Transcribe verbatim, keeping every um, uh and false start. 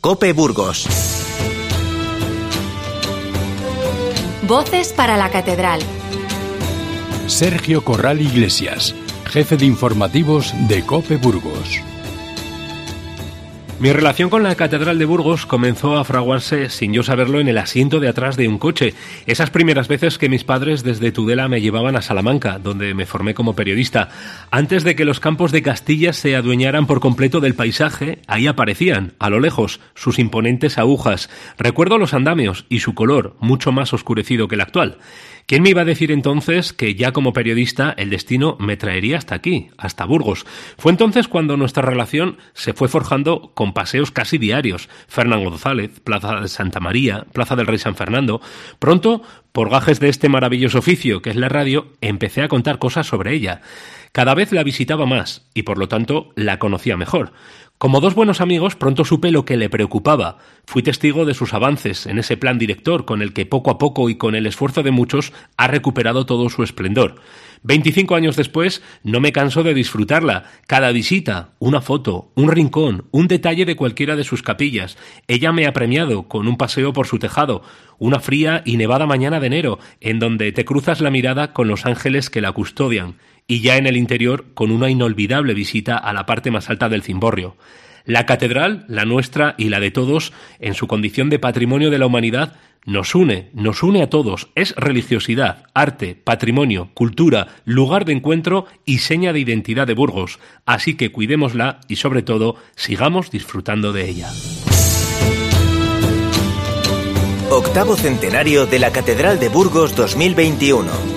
COPE Burgos. Voces para la Catedral. Sergio Corral Iglesias, jefe de informativos de COPE Burgos. Mi relación con la Catedral de Burgos comenzó a fraguarse sin yo saberlo en el asiento de atrás de un coche. Esas primeras veces que mis padres desde Tudela me llevaban a Salamanca, donde me formé como periodista. Antes de que los campos de Castilla se adueñaran por completo del paisaje, ahí aparecían, a lo lejos, sus imponentes agujas. Recuerdo los andamios y su color, mucho más oscurecido que el actual. ¿Quién me iba a decir entonces que ya como periodista el destino me traería hasta aquí, hasta Burgos? Fue entonces cuando nuestra relación se fue forjando con paseos casi diarios. Fernán González, Plaza de Santa María, Plaza del Rey San Fernando. Pronto, por gajes de este maravilloso oficio que es la radio, empecé a contar cosas sobre ella. Cada vez la visitaba más y por lo tanto la conocía mejor. Como dos buenos amigos, pronto supe lo que le preocupaba. Fui testigo de sus avances en ese plan director con el que poco a poco y con el esfuerzo de muchos ha recuperado todo su esplendor. Veinticinco años después, no me canso de disfrutarla. Cada visita, una foto, un rincón, un detalle de cualquiera de sus capillas. Ella me ha premiado con un paseo por su tejado, una fría y nevada mañana de enero, en donde te cruzas la mirada con los ángeles que la custodian, y ya en el interior con una inolvidable visita a la parte más alta del cimborrio. La catedral, la nuestra y la de todos, en su condición de patrimonio de la humanidad, nos une, nos une a todos. Es religiosidad, arte, patrimonio, cultura, lugar de encuentro y seña de identidad de Burgos. Así que cuidémosla y, sobre todo, sigamos disfrutando de ella. Octavo centenario de la Catedral de Burgos dos mil veintiuno.